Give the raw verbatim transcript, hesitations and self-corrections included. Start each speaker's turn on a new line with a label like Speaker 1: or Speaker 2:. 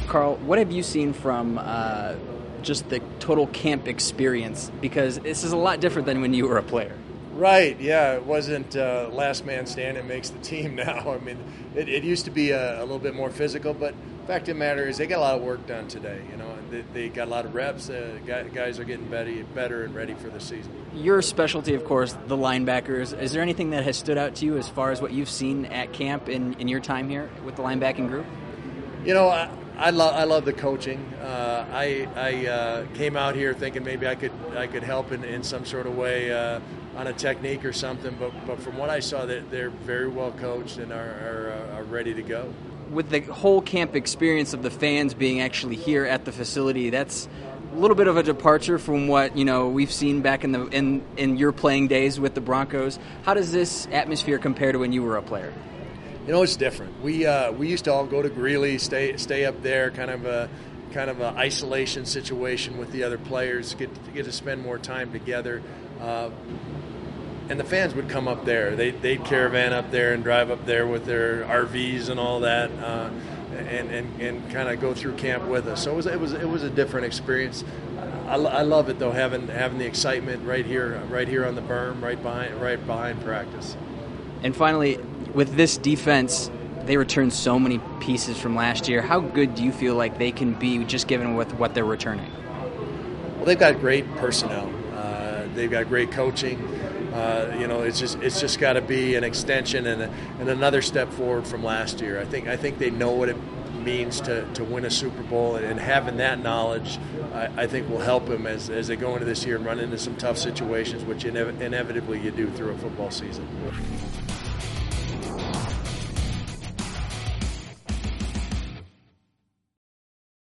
Speaker 1: Carl, what have you seen from uh, just the total camp experience? Because this is a lot different than when you were a player.
Speaker 2: Right, yeah, it wasn't uh, last man standing makes the team now. I mean, it, it used to be a, a little bit more physical, but the fact of the matter is they got a lot of work done today. You know, they, they got a lot of reps. Uh, guys are getting better, better and ready for the season.
Speaker 1: Your specialty, of course, the linebackers. Is there anything that has stood out to you as far as what you've seen at camp in, in your time here with the linebacking group?
Speaker 2: You know, I, I love I love the coaching. Uh, I I uh, came out here thinking maybe I could I could help in, in some sort of way uh, on a technique or something. But but from what I saw, they're, they're very well coached and are, are, are ready to go.
Speaker 1: With the whole camp experience of the fans being actually here at the facility, that's a little bit of a departure from what you know we've seen back in the in, in your playing days with the Broncos. How does this atmosphere compare to when you were a player?
Speaker 2: You know, it's different. We uh, we used to all go to Greeley, stay stay up there, kind of a kind of an isolation situation with the other players, get get to spend more time together. Uh, and the fans would come up there. They they'd caravan up there and drive up there with their R Vs and all that, uh, and and, and kind of go through camp with us. So it was it was it was a different experience. I, I love it though, having having the excitement right here right here on the berm, right behind right behind practice.
Speaker 1: And finally, with this defense, they returned so many pieces from last year. How good do you feel like they can be just given with what they're returning?
Speaker 2: Well, they've got great personnel. Uh, they've got great coaching. Uh, you know, it's just it's just got to be an extension and, a, and another step forward from last year. I think I think they know what it means to, to win a Super Bowl, and, and having that knowledge, I, I think will help them as, as they go into this year and run into some tough situations, which inev- inevitably you do through a football season.